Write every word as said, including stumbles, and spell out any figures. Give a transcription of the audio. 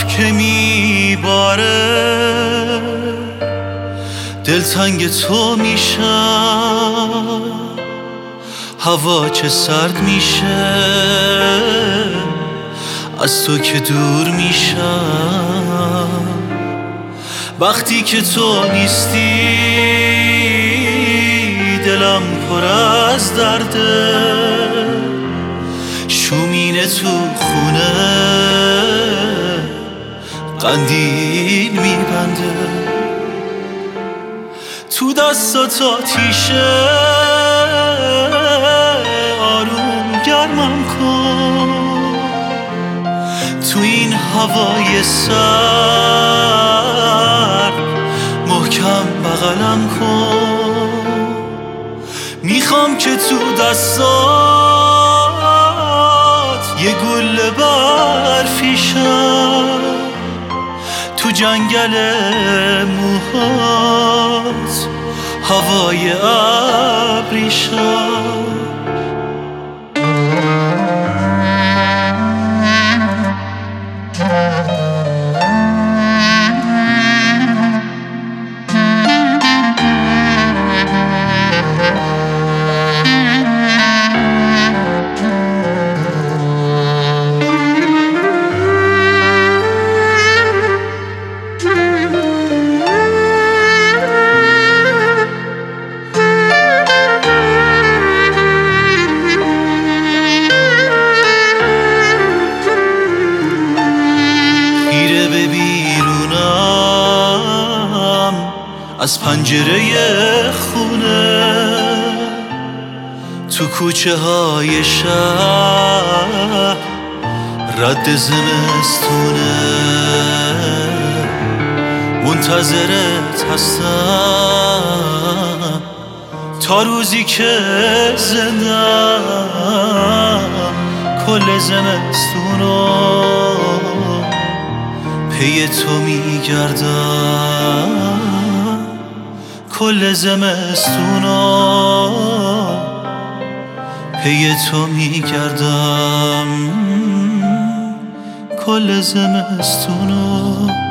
برف که میباره دلتنگ تو میشم، هوا چه سرد میشه از تو که دور میشم. وقتی که تو نیستی دلم پر از درده، شومینه تو خونه قندیل میبنده، تو دستات آتیشه آروم گرمم کن، تو این هوای سرد محکم بغلم کن. میخوام که تو دستات یه گل برفیشم، تو جنگل موهات هوای ابریشم. از پنجره خونه تو کوچه های شهر رد زمستونه، منتظرت هستم تا روزی که زندم کل زمستونو پی تو میگردم، کل زمستونا پی تو میگردم، کل زمستونا.